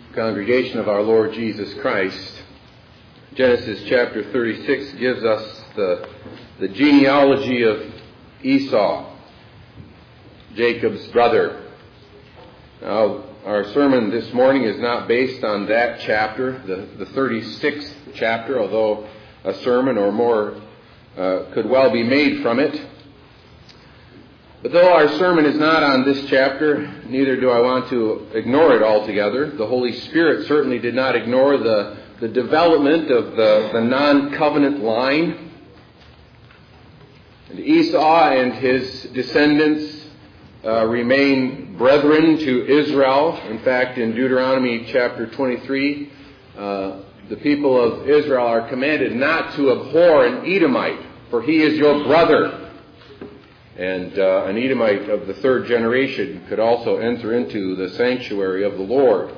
Congregation of our Lord Jesus Christ, Genesis chapter 36 gives us the genealogy of Esau, Jacob's brother. Now, our sermon this morning is not based on that chapter, the 36th chapter, although a sermon or more could well be made from it. But though our sermon is not on this chapter, neither do I want to ignore it altogether. The Holy Spirit certainly did not ignore the development of the non-covenant line. And Esau and his descendants remain brethren to Israel. In fact, in Deuteronomy chapter 23, the people of Israel are commanded not to abhor an Edomite, for he is your brother. And an Edomite of the third generation could also enter into the sanctuary of the Lord.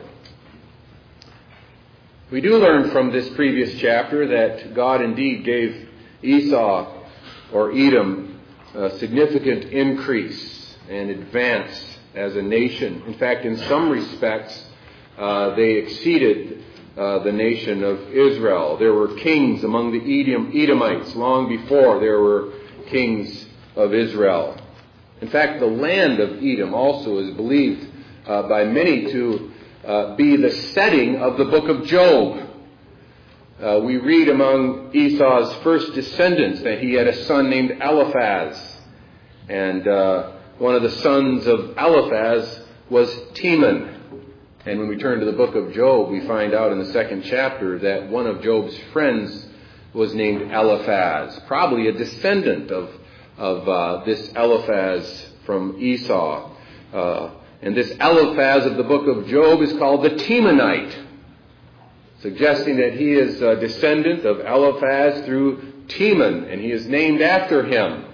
We do learn from this previous chapter that God indeed gave Esau, or Edom, a significant increase and advance as a nation. In fact, in some respects, they exceeded the nation of Israel. There were kings among the Edomites long before there were kings of Israel. In fact, the land of Edom also is believed by many to be the setting of the book of Job. We read among Esau's first descendants that he had a son named Eliphaz. And one of the sons of Eliphaz was Teman. And when we turn to the book of Job, we find out in the second chapter that one of Job's friends was named Eliphaz, probably a descendant of this Eliphaz from Esau. And this Eliphaz of the book of Job is called the Temanite, suggesting that he is a descendant of Eliphaz through Teman, and he is named after him.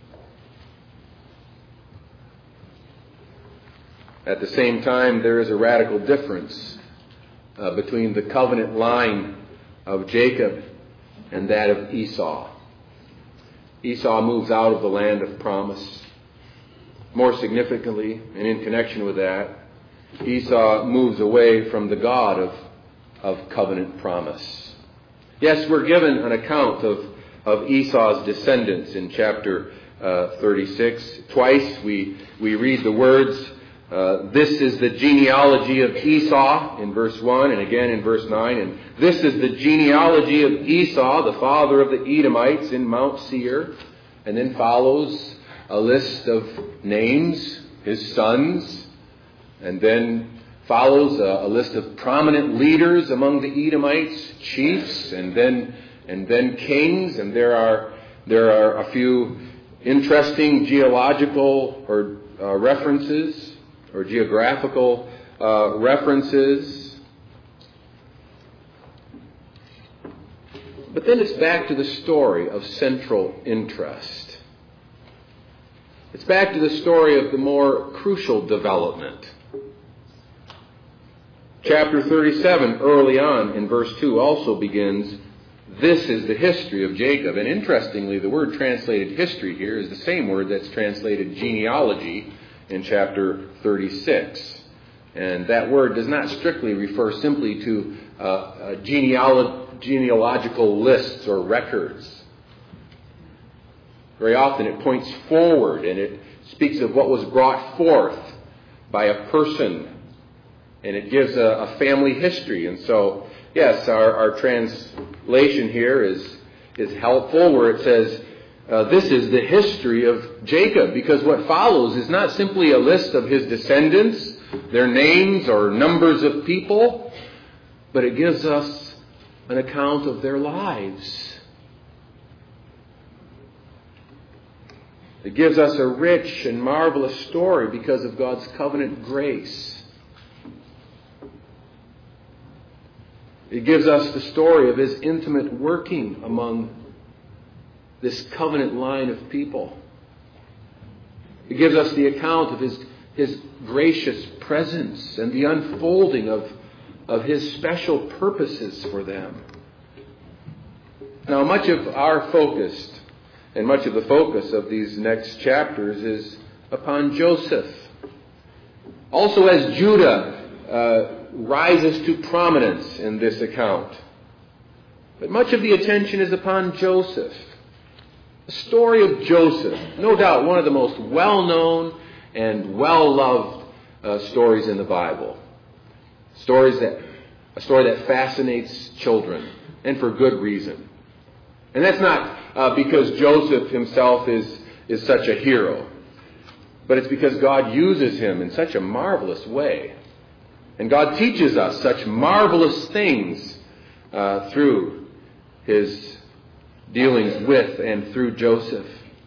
At the same time, there is a radical difference between the covenant line of Jacob and that of Esau. Esau moves out of the land of promise. More significantly, and in connection with that, Esau moves away from the God of covenant promise. Yes, we're given an account of Esau's descendants in chapter 36. Twice we read the words, this is the genealogy of Esau in verse 1 and again in verse 9. And this is the genealogy of Esau, the father of the Edomites in Mount Seir. And then follows a list of names, his sons. And then follows a list of prominent leaders among the Edomites, chiefs, and then kings. And there are a few interesting geological or references, or geographical references. But then it's back to the story of central interest. It's back to the story of the more crucial development. Chapter 37, early on in verse 2, also begins, this is the history of Jacob. And interestingly, the word translated history here is the same word that's translated genealogy in chapter 36. And that word does not strictly refer simply to genealogical lists or records. Very often it points forward and it speaks of what was brought forth by a person. And it gives a family history. And so, yes, our translation here is helpful where it says, this is the history of Jacob, because what follows is not simply a list of his descendants, their names or numbers of people, but it gives us an account of their lives. It gives us a rich and marvelous story because of God's covenant grace. It gives us the story of his intimate working among this covenant line of people. It gives us the account of his gracious presence and the unfolding of his special purposes for them. Now, much of our focus and much of the focus of these next chapters is upon Joseph. Also, as Judah rises to prominence in this account. But much of the attention is upon Joseph. The story of Joseph, no doubt one of the most well-known and well-loved stories in the Bible. A story that fascinates children, and for good reason. And that's not because Joseph himself is such a hero, but it's because God uses him in such a marvelous way. And God teaches us such marvelous things through his dealings with and through Joseph.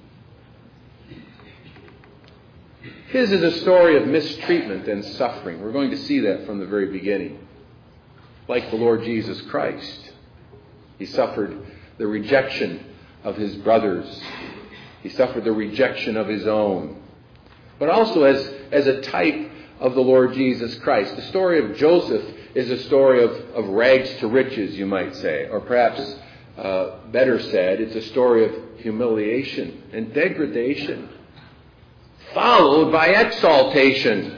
His is a story of mistreatment and suffering. We're going to see that from the very beginning. Like the Lord Jesus Christ, he suffered the rejection of his brothers. He suffered the rejection of his own. But also as a type of the Lord Jesus Christ. The story of Joseph is a story of rags to riches, you might say. Or perhaps, better said, it's a story of humiliation and degradation, followed by exaltation.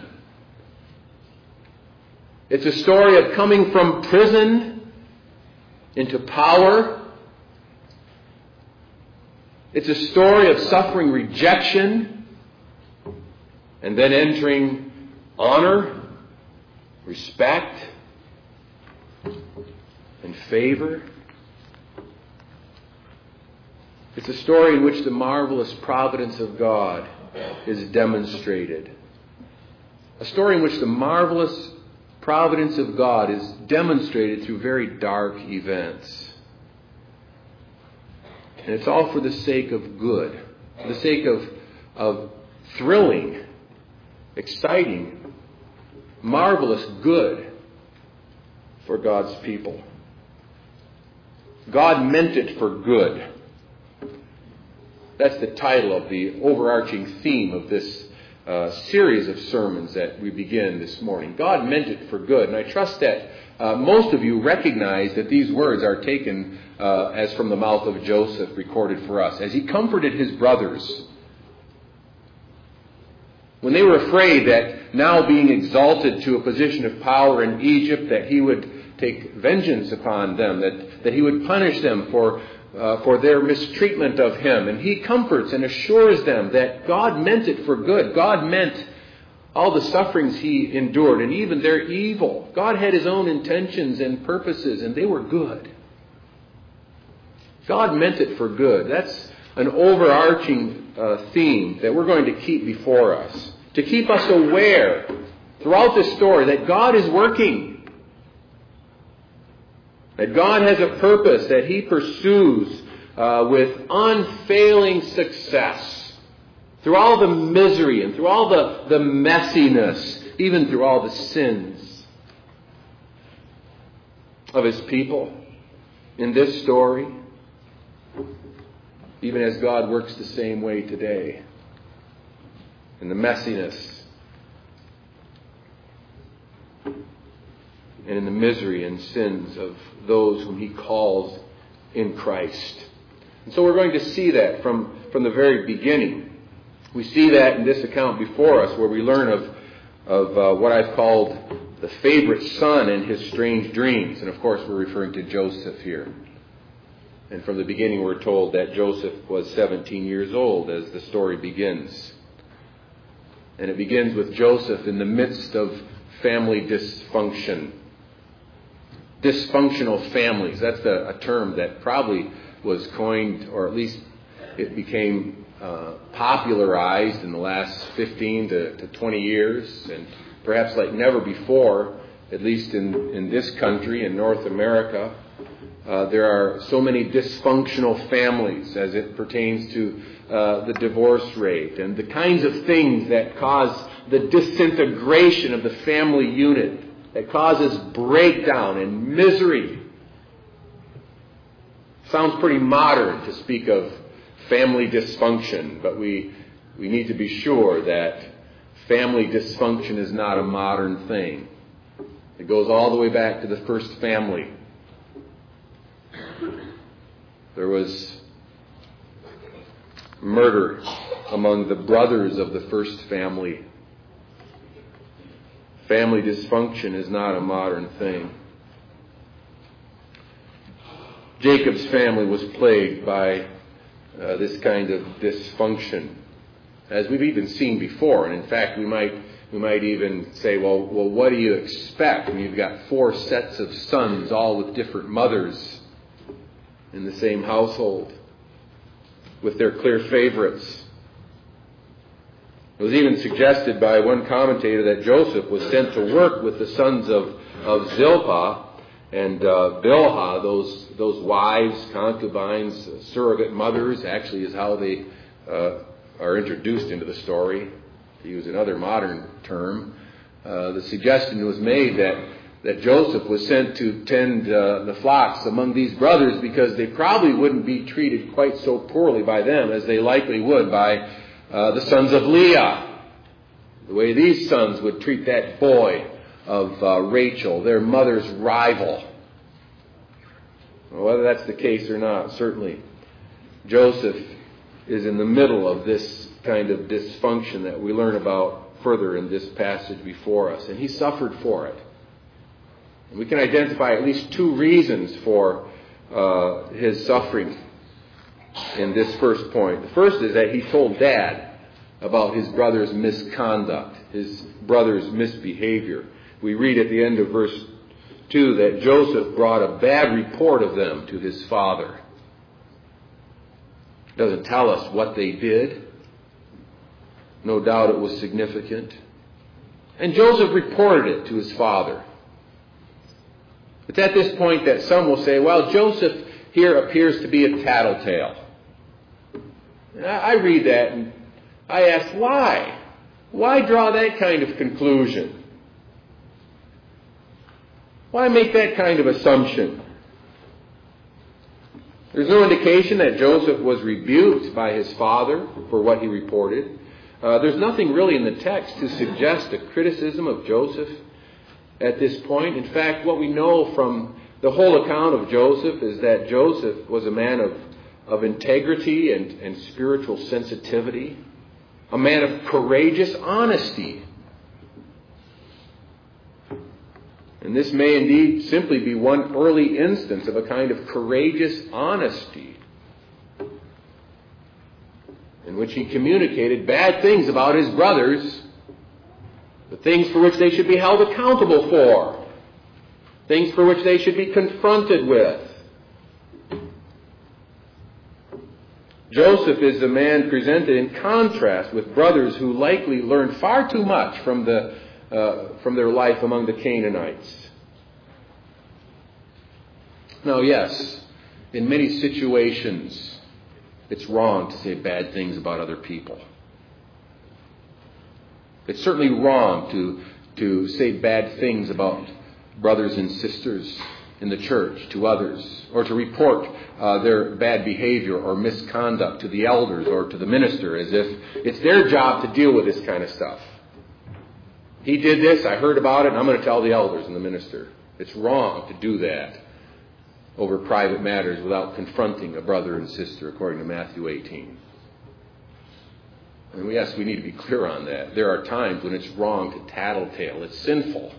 It's a story of coming from prison into power. It's a story of suffering rejection and then entering honor, respect, and favor. It's a story in which the marvelous providence of God is demonstrated. A story in which the marvelous providence of God is demonstrated through very dark events. And it's all for the sake of good, for the sake of thrilling, exciting, marvelous good for God's people. God meant it for good. That's the title of the overarching theme of this series of sermons that we begin this morning. God meant it for good. And I trust that most of you recognize that these words are taken as from the mouth of Joseph, recorded for us, as he comforted his brothers when they were afraid that now being exalted to a position of power in Egypt, that he would take vengeance upon them, that he would punish them for their mistreatment of him. And he comforts and assures them that God meant it for good. God meant all the sufferings he endured and even their evil. God had his own intentions and purposes, and they were good. God meant it for good. That's an overarching theme that we're going to keep before us, to keep us aware throughout this story that God is working, that God has a purpose that he pursues with unfailing success through all the misery and through all the messiness, even through all the sins of his people in this story, even as God works the same way today in the messiness and in the misery and sins of those whom he calls in Christ. And so we're going to see that from the very beginning. We see that in this account before us, where we learn of what I've called the favorite son and his strange dreams. And of course we're referring to Joseph here. And from the beginning we're told that Joseph was 17 years old as the story begins. And it begins with Joseph in the midst of family dysfunction. Dysfunctional families. That's a term that probably was coined, or at least it became popularized in the last 15 to 20 years. And perhaps like never before, at least in this country, in North America, there are so many dysfunctional families as it pertains to the divorce rate and the kinds of things that cause the disintegration of the family unit, that causes breakdown and misery. Sounds pretty modern to speak of family dysfunction, but we need to be sure that family dysfunction is not a modern thing. It goes all the way back to the first family. There was murder among the brothers of the first family. Family dysfunction is not a modern thing. Jacob's family was plagued by this kind of dysfunction, as we've even seen before. And in fact, we might even say, well, what do you expect when you've got 4 sets of sons, all with different mothers in the same household, with their clear favorites? It was even suggested by one commentator that Joseph was sent to work with the sons of Zilpah and Bilhah, those wives, concubines, surrogate mothers, actually is how they are introduced into the story, to use another modern term. The suggestion was made that Joseph was sent to tend the flocks among these brothers because they probably wouldn't be treated quite so poorly by them as they likely would by the sons of Leah. The way these sons would treat that boy of Rachel, their mother's rival. Well, whether that's the case or not, certainly Joseph is in the middle of this kind of dysfunction that we learn about further in this passage before us. And he suffered for it. And we can identify at least 2 reasons for his suffering in this first point. The first is that he told Dad about his brother's misconduct, his brother's misbehavior. We read at the end of verse 2 that Joseph brought a bad report of them to his father. It doesn't tell us what they did. No doubt it was significant. And Joseph reported it to his father. It's at this point that some will say, well, Joseph here appears to be a tattletale. And I read that and I ask, why? Why draw that kind of conclusion? Why make that kind of assumption? There's no indication that Joseph was rebuked by his father for what he reported. There's nothing really in the text to suggest a criticism of Joseph at this point. In fact, what we know from the whole account of Joseph is that Joseph was a man of integrity and spiritual sensitivity, a man of courageous honesty. And this may indeed simply be one early instance of a kind of courageous honesty in which he communicated bad things about his brothers, the things for which they should be held accountable for, things for which they should be confronted with. Joseph is a man presented in contrast with brothers who likely learned far too much from their life among the Canaanites. Now, yes, in many situations, it's wrong to say bad things about other people. It's certainly wrong to say bad things about brothers and sisters in the church to others, or to report their bad behavior or misconduct to the elders or to the minister as if it's their job to deal with this kind of stuff. He did this, I heard about it, and I'm going to tell the elders and the minister. It's wrong to do that over private matters without confronting a brother and sister, according to Matthew 18. And yes, we need to be clear on that. There are times when it's wrong to tattletale. It's sinful.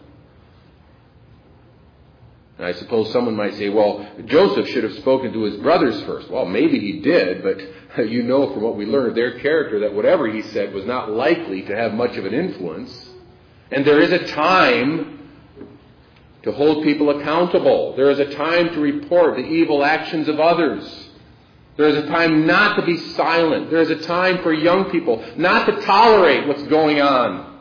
And I suppose someone might say, well, Joseph should have spoken to his brothers first. Well, maybe he did, but you know from what we learned of their character that whatever he said was not likely to have much of an influence. And there is a time to hold people accountable. There is a time to report the evil actions of others. There is a time not to be silent. There is a time for young people not to tolerate what's going on.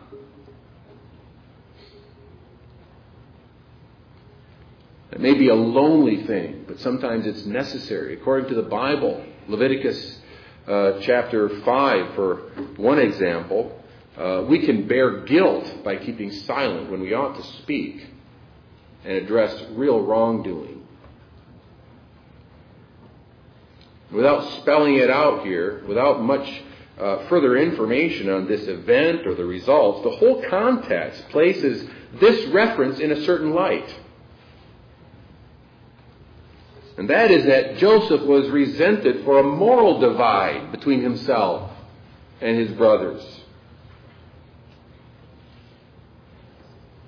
It may be a lonely thing, but sometimes it's necessary. According to the Bible, Leviticus chapter 5, for one example, we can bear guilt by keeping silent when we ought to speak and address real wrongdoing. Without spelling it out here, without much further information on this event or the results, the whole context places this reference in a certain light. And that is that Joseph was resented for a moral divide between himself and his brothers.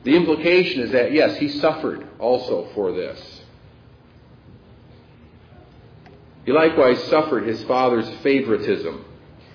The implication is that, yes, he suffered also for this. He likewise suffered his father's favoritism.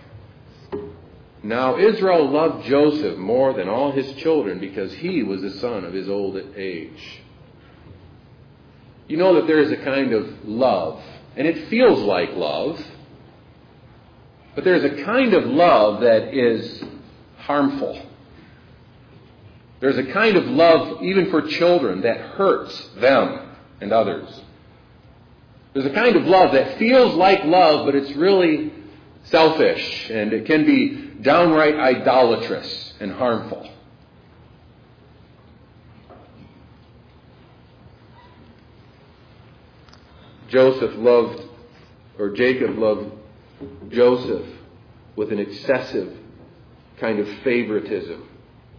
Now Israel loved Joseph more than all his children because he was the son of his old age. You know that there is a kind of love, and it feels like love, but there is a kind of love that is harmful. There's a kind of love, even for children, that hurts them and others. There's a kind of love that feels like love, but it's really selfish, and it can be downright idolatrous and harmful. Jacob loved Joseph with an excessive kind of favoritism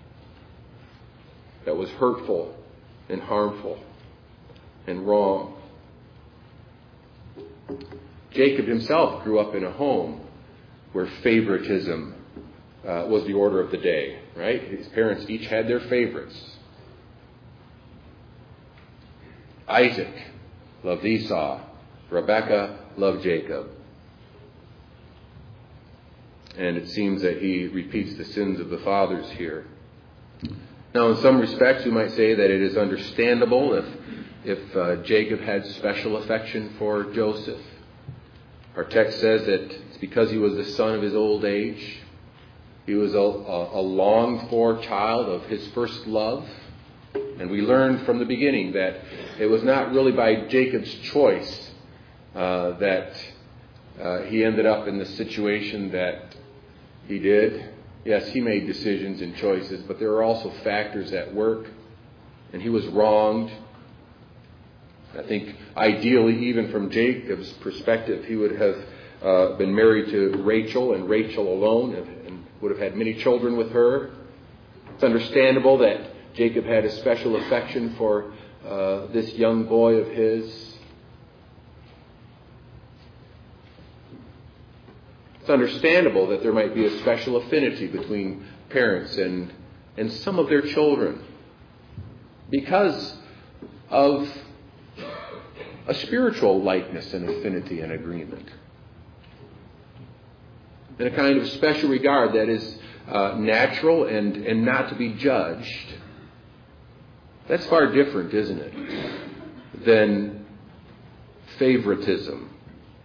that was hurtful and harmful and wrong. Jacob himself grew up in a home where favoritism was the order of the day, right? His parents each had their favorites. Isaac loved Esau. Rebekah loved Jacob. And it seems that he repeats the sins of the fathers here. Now, in some respects, we might say that it is understandable if Jacob had special affection for Joseph. Our text says that it's because he was the son of his old age. He was a longed-for child of his first love. And we learned from the beginning that it was not really by Jacob's choice that he ended up in the situation that he did. Yes, he made decisions and choices, but there were also factors at work, and he was wronged. I think ideally, even from Jacob's perspective, he would have been married to Rachel and Rachel alone and would have had many children with her. It's understandable that Jacob had a special affection for this young boy of his. It's understandable that there might be a special affinity between parents and some of their children because of a spiritual likeness and affinity and agreement. And a kind of special regard that is natural and not to be judged. That's far different, isn't it, than favoritism.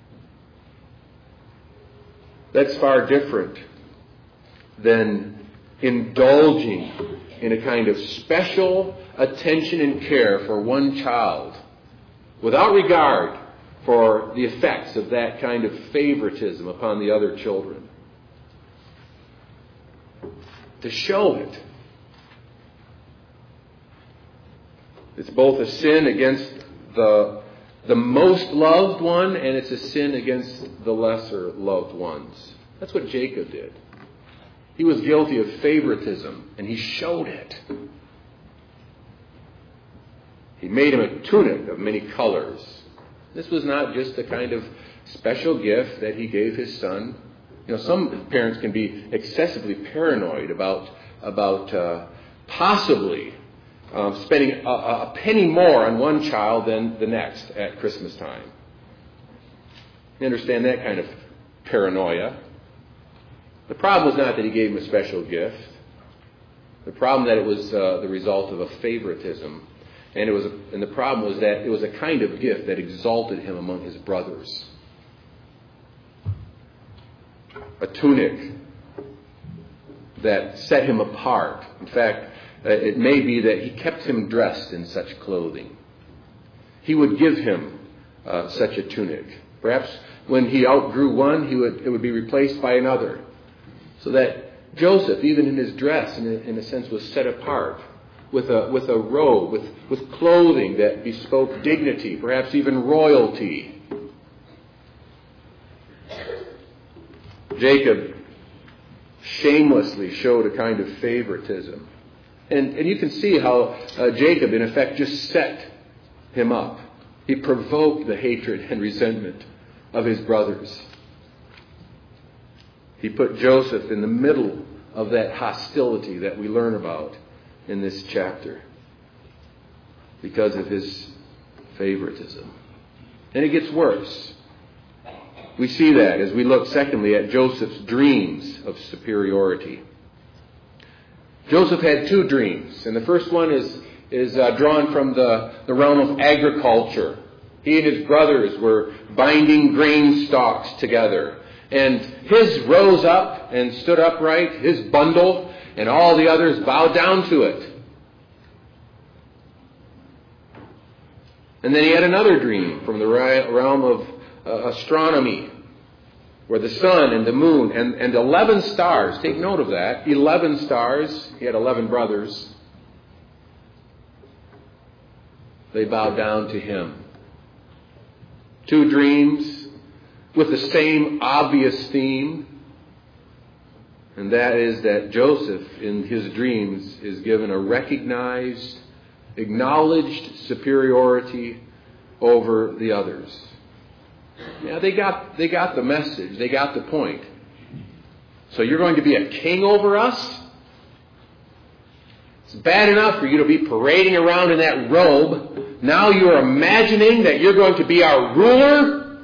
That's far different than indulging in a kind of special attention and care for one child without regard for the effects of that kind of favoritism upon the other children. To show it. It's both a sin against the most loved one, and it's a sin against the lesser loved ones. That's what Jacob did. He was guilty of favoritism, and he showed it. He made him a tunic of many colors. This was not just a kind of special gift that he gave his son. You know, some parents can be excessively paranoid about possibly spending a penny more on one child than the next at Christmas time. You understand that kind of paranoia. The problem was not that he gave him a special gift. The problem that it was the result of a favoritism. And the problem was that it was a kind of gift that exalted him among his brothers. A tunic that set him apart. In fact, it may be that he kept him dressed in such clothing. He would give him such a tunic. Perhaps when he outgrew one, it would be replaced by another. So that Joseph, even in his dress, in a sense, was set apart with a robe, with clothing that bespoke dignity, perhaps even royalty. Jacob shamelessly showed a kind of favoritism. And you can see how Jacob, in effect, just set him up. He provoked the hatred and resentment of his brothers. He put Joseph in the middle of that hostility that we learn about in this chapter because of his favoritism. And it gets worse. We see that as we look, secondly, at Joseph's dreams of superiority. Joseph had two dreams, and the first one is drawn from the realm of agriculture. He and his brothers were binding grain stalks together, and his rose up and stood upright, his bundle, and all the others bowed down to it. And then he had another dream from the realm of astronomy, where the sun and the moon and 11 stars, take note of that, 11 stars, he had 11 brothers, they bowed down to him. Two dreams with the same obvious theme, and that is that Joseph, in his dreams, is given a recognized, acknowledged superiority over the others. Yeah, they got the message. They got the point. So you're going to be a king over us? It's bad enough for you to be parading around in that robe. Now you're imagining that you're going to be our ruler?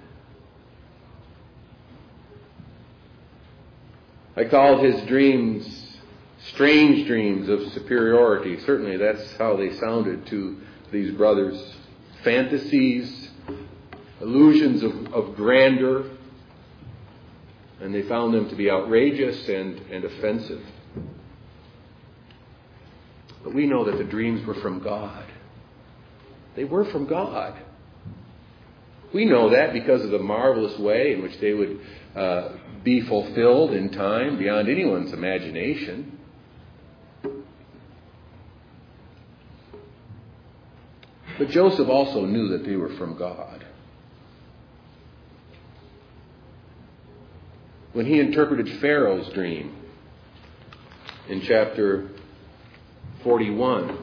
I called his dreams strange dreams of superiority. Certainly that's how they sounded to these brothers. Fantasies, illusions of grandeur, and they found them to be outrageous and offensive. But we know that the dreams were from God. They were from God. We know that because of the marvelous way in which they would be fulfilled in time beyond anyone's imagination. But Joseph also knew that they were from God. When he interpreted Pharaoh's dream in chapter 41,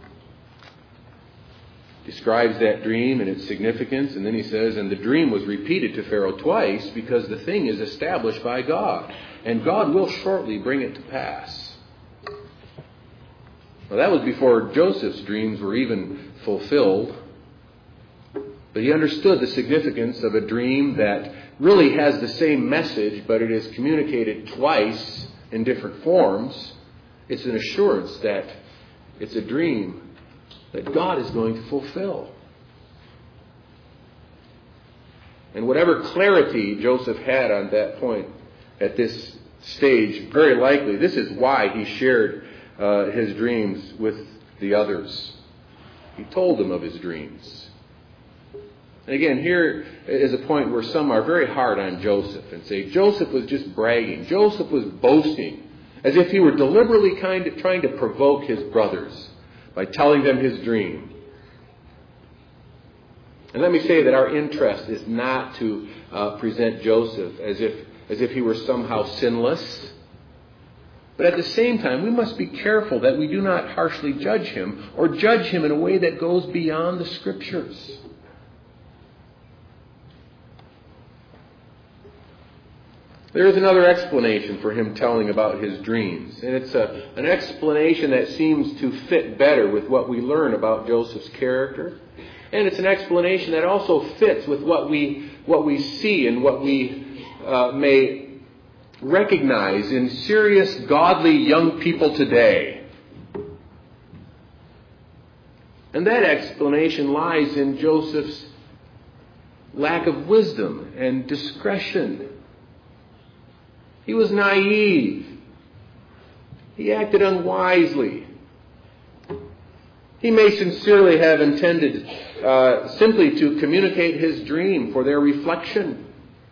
describes that dream and its significance, and then he says, and the dream was repeated to Pharaoh twice because the thing is established by God, and God will shortly bring it to pass. Well, that was before Joseph's dreams were even fulfilled, but he understood the significance of a dream that really has the same message, but it is communicated twice in different forms. It's an assurance that it's a dream that God is going to fulfill. And whatever clarity Joseph had on that point at this stage, very likely this is why he shared his dreams with the others. He told them of his dreams. And again, here is a point where some are very hard on Joseph and say Joseph was just bragging. Joseph was boasting, as if he were deliberately trying to provoke his brothers by telling them his dream. And let me say that our interest is not to present Joseph as if he were somehow sinless. But at the same time, we must be careful that we do not harshly judge him or judge him in a way that goes beyond the Scriptures. There is another explanation for him telling about his dreams. And it's an explanation that seems to fit better with what we learn about Joseph's character. And it's an explanation that also fits with what we see and what we may recognize in serious, godly young people today. And that explanation lies in Joseph's lack of wisdom and discretion. He was naive. He acted unwisely. He may sincerely have intended simply to communicate his dream for their reflection.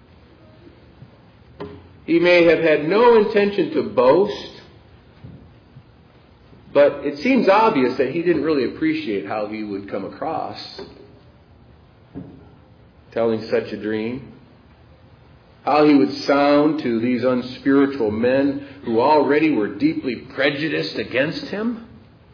He may have had no intention to boast, but it seems obvious that he didn't really appreciate how he would come across telling such a dream. How he would sound to these unspiritual men who already were deeply prejudiced against him.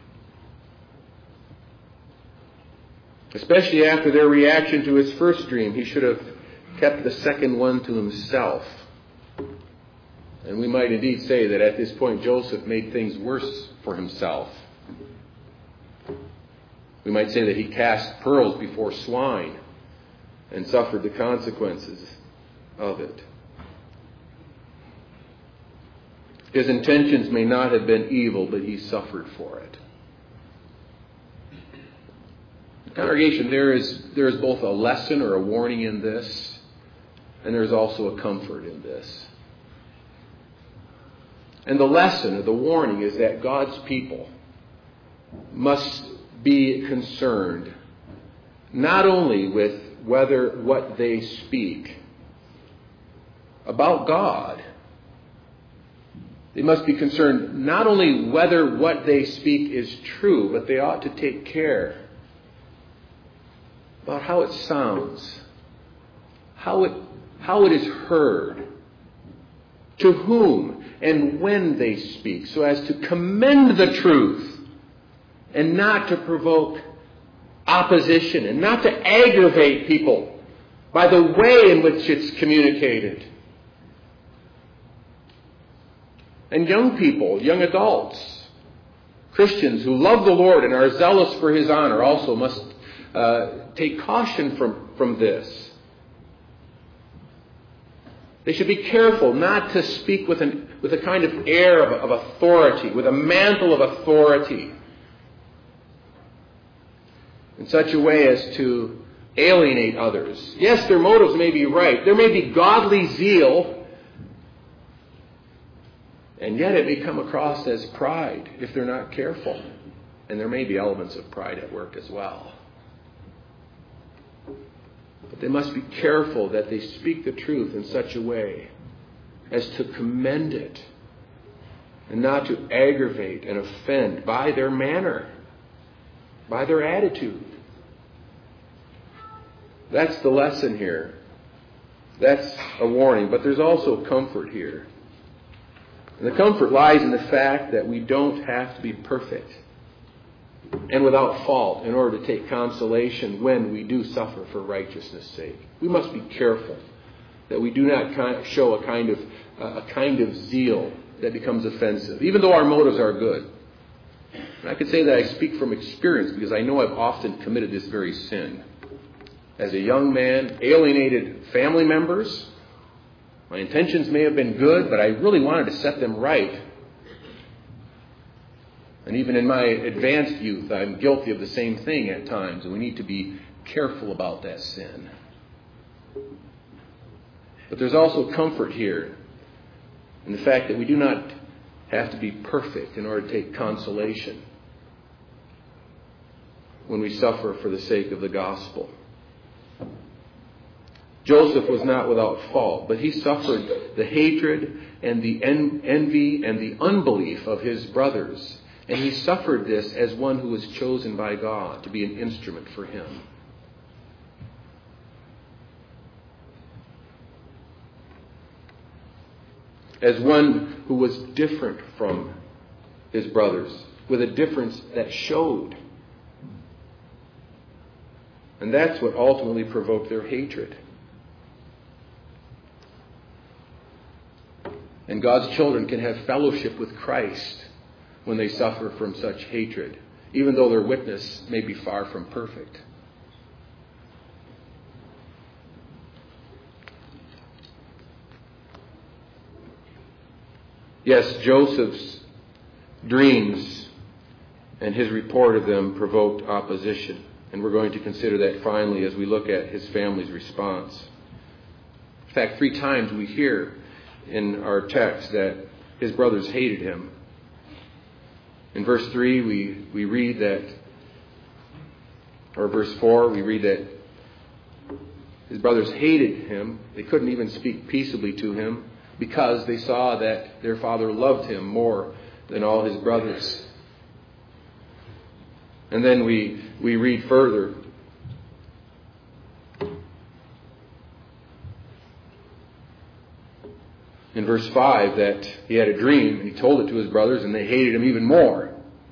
Especially after their reaction to his first dream, he should have kept the second one to himself. And we might indeed say that at this point Joseph made things worse for himself We might say that he cast pearls before swine and suffered the consequences of it. His intentions may not have been evil, but he suffered for it. Congregation, there is both a lesson or a warning in this, and there's also a comfort in this. And the lesson or the warning is that God's people must be concerned not only with whether what they speak about God, they must be concerned not only whether what they speak is true, but they ought to take care about how it sounds, how it is heard, to whom and when they speak, so as to commend the truth and not to provoke opposition and not to aggravate people by the way in which it's communicated. And young people, young adults, Christians who love the Lord and are zealous for His honor also must take caution from this. They should be careful not to speak with a kind of air of authority, with a mantle of authority, in such a way as to alienate others. Yes, their motives may be right. There may be godly zeal, and yet it may come across as pride if they're not careful. And there may be elements of pride at work as well. But they must be careful that they speak the truth in such a way as to commend it and not to aggravate and offend by their manner, by their attitude. That's the lesson here. That's a warning. But there's also comfort here. And the comfort lies in the fact that we don't have to be perfect and without fault in order to take consolation when we do suffer for righteousness' sake. We must be careful that we do not show a kind of zeal that becomes offensive, even though our motives are good. And I can say that I speak from experience because I know I've often committed this very sin. As a young man, alienated family members. My intentions may have been good, but I really wanted to set them right. And even in my advanced youth, I'm guilty of the same thing at times, and we need to be careful about that sin. But there's also comfort here in the fact that we do not have to be perfect in order to take consolation when we suffer for the sake of the gospel. Joseph was not without fault, but he suffered the hatred and the envy and the unbelief of his brothers. And he suffered this as one who was chosen by God to be an instrument for Him. As one who was different from his brothers, with a difference that showed. And that's what ultimately provoked their hatred. And God's children can have fellowship with Christ when they suffer from such hatred, even though their witness may be far from perfect. Yes, Joseph's dreams and his report of them provoked opposition. And we're going to consider that finally as we look at his family's response. In fact, 3 times we hear in our text that his brothers hated him. In verse 3, we read that, or verse 4, we read that his brothers hated him. They couldn't even speak peaceably to him because they saw that their father loved him more than all his brothers. And then we read further. In verse 5 that he had a dream and he told it to his brothers and they hated him even more.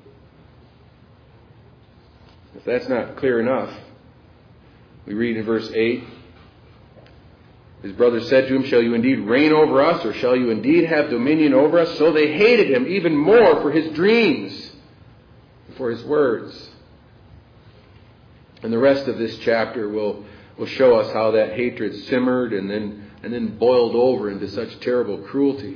If that's not clear enough, we read in verse 8, his brothers said to him, "Shall you indeed reign over us, or shall you indeed have dominion over us?" So they hated him even more for his dreams, for his words. And the rest of this chapter will show us how that hatred simmered and then boiled over into such terrible cruelty.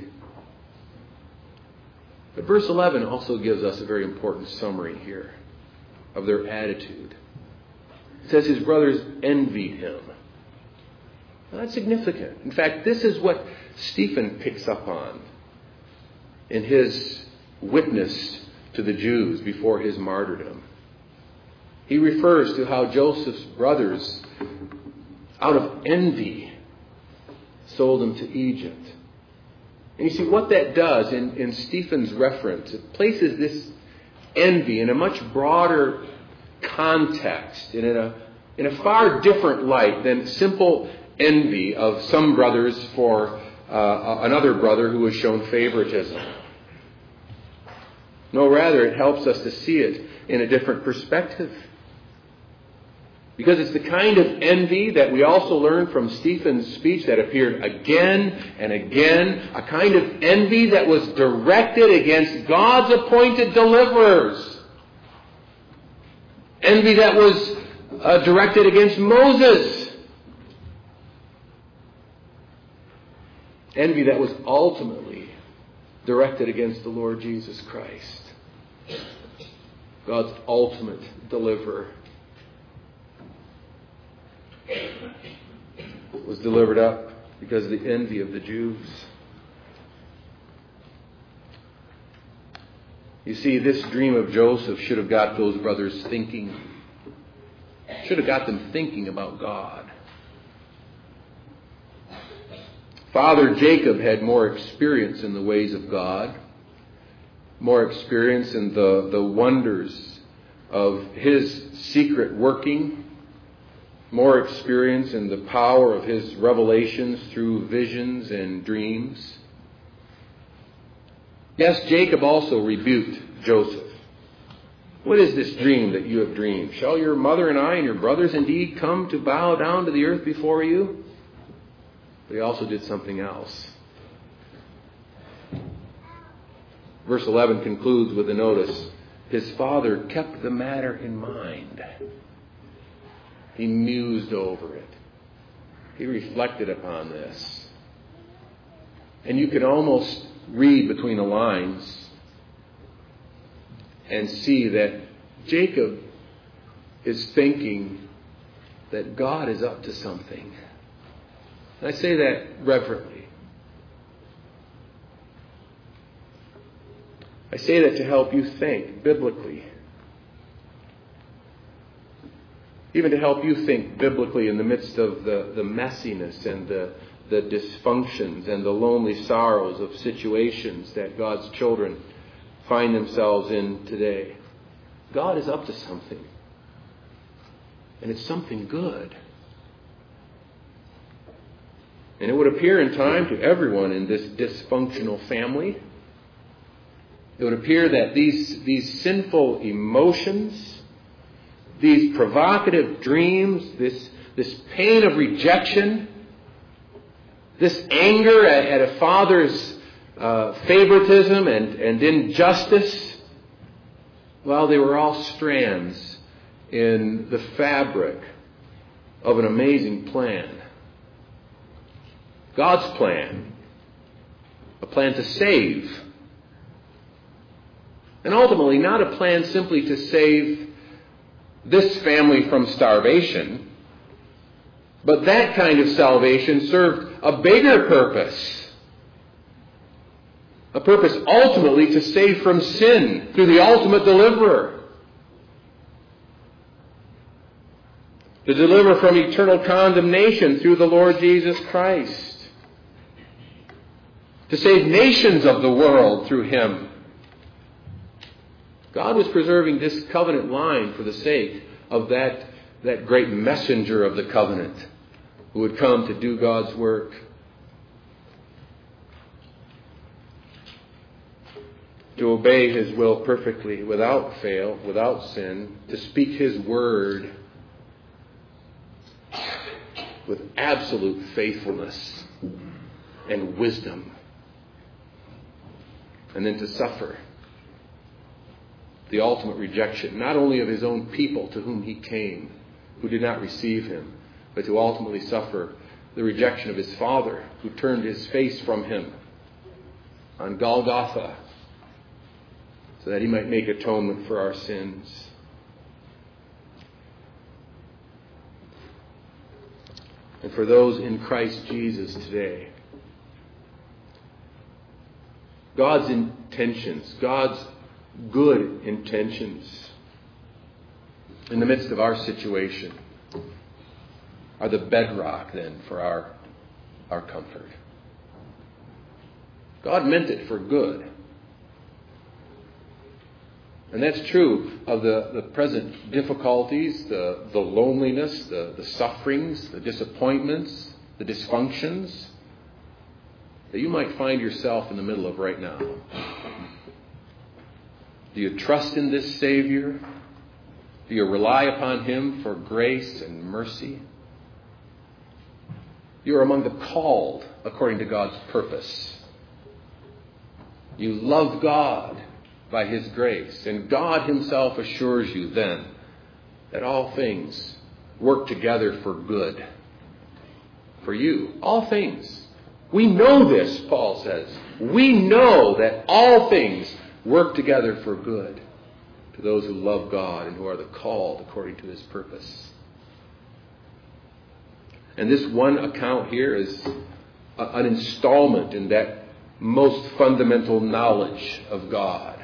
But verse 11 also gives us a very important summary here of their attitude. It says his brothers envied him. Now, that's significant. In fact, this is what Stephen picks up on in his witness to the Jews before his martyrdom. He refers to how Joseph's brothers, out of envy, sold him to Egypt. And you see what that does in Stephen's reference. It places this envy in a much broader context and in a far different light than simple envy of some brothers for another brother who has shown favoritism. No, rather it helps us to see it in a different perspective. Because it's the kind of envy that we also learn from Stephen's speech that appeared again and again. A kind of envy that was directed against God's appointed deliverers. Envy that was directed against Moses. Envy that was ultimately directed against the Lord Jesus Christ. God's ultimate deliverer. Was delivered up because of the envy of the Jews. You see, this dream of Joseph should have got those brothers thinking. Should have got them thinking about God. Father Jacob had more experience in the ways of God, more experience in the wonders of his secret working, more experience in the power of his revelations through visions and dreams. Yes, Jacob also rebuked Joseph. What is this dream that you have dreamed? Shall your mother and I and your brothers indeed come to bow down to the earth before you? But he also did something else. Verse 11 concludes with a notice. His father kept the matter in mind. He mused over it. He reflected upon this. And you can almost read between the lines and see that Jacob is thinking that God is up to something. And I say that reverently. I say that to help you think biblically. Even to help you think biblically in the midst of the messiness and the dysfunctions and the lonely sorrows of situations that God's children find themselves in today. God is up to something. And it's something good. And it would appear in time to everyone in this dysfunctional family. It would appear that these sinful emotions, these provocative dreams, this pain of rejection, this anger at a father's favoritism and injustice, well, they were all strands in the fabric of an amazing plan. God's plan. A plan to save. And ultimately, not a plan simply to save this family from starvation, but that kind of salvation served a bigger purpose. A purpose ultimately to save from sin through the ultimate deliverer. To deliver from eternal condemnation through the Lord Jesus Christ. To save nations of the world through Him. God was preserving this covenant line for the sake of that great messenger of the covenant who would come to do God's work. To obey His will perfectly, without fail, without sin. To speak His word with absolute faithfulness and wisdom. And then to suffer the ultimate rejection, not only of His own people to whom He came, who did not receive him, but to ultimately suffer the rejection of his Father, who turned his face from him on Golgotha, so that he might make atonement for our sins. And for those in Christ Jesus today, God's intentions, God's good intentions in the midst of our situation are the bedrock then for our comfort. God meant it for good. And that's true of the present difficulties, the loneliness, the sufferings, the disappointments, the dysfunctions that you might find yourself in the middle of right now. Do you trust in this Savior? Do you rely upon him for grace and mercy? You are among the called according to God's purpose. You love God by his grace, and God himself assures you then that all things work together for good. For you, all things. We know this, Paul says. We know that all things work together for good to those who love God and who are the called according to his purpose. And this one account here is an installment in that most fundamental knowledge of God.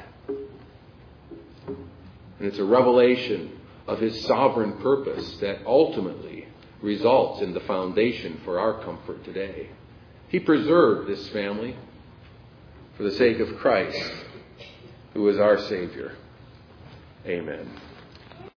And it's a revelation of his sovereign purpose that ultimately results in the foundation for our comfort today. He preserved this family for the sake of Christ, who is our Savior. Amen.